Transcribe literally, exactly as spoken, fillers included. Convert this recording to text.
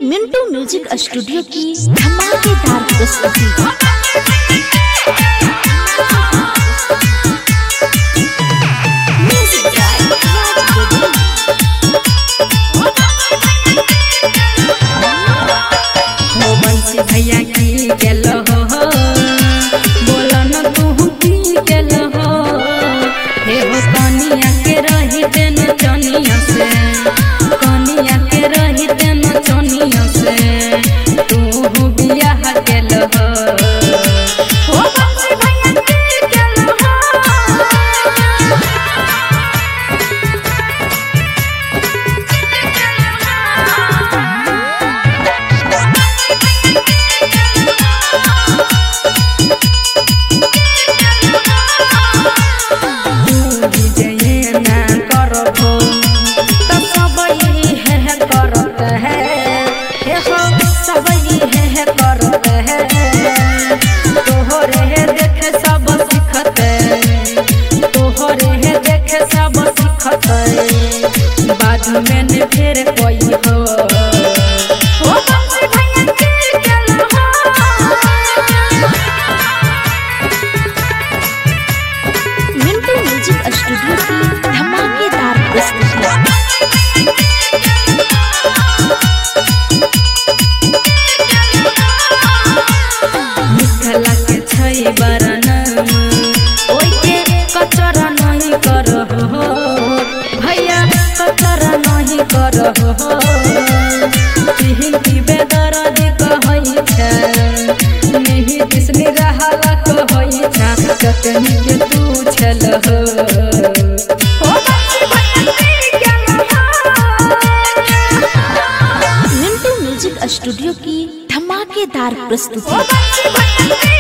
Mintu music studio की धमाकेदार प्रस्तुति। भैया की गेल हो बोला न तू की गेल हो हे हो कनिया के रही देन चनिया से कनिया के रही देन चनिया से तू बियाह गेल हो हो बंसी भैया की गेल हो मैंने फिर कोई हो हो बंसी भैया की गेल हो मिंटू म्यूजिक स्टूडियो की धमाकेदार प्रस्तुति। मिथला के छै बड़ा नाम ओइ के कचरा नहीं करहो भैया कचरा नहीं करहो तिही बेदर्दी कहै छै नहीं दिसनी रहला कहै छै कतनी के तू छल हो हो बंसी भैया की गेल हो मिंटू म्यूजिक स्टूडियो की धमाकेदार प्रस्तुति। हो बंसी भैया की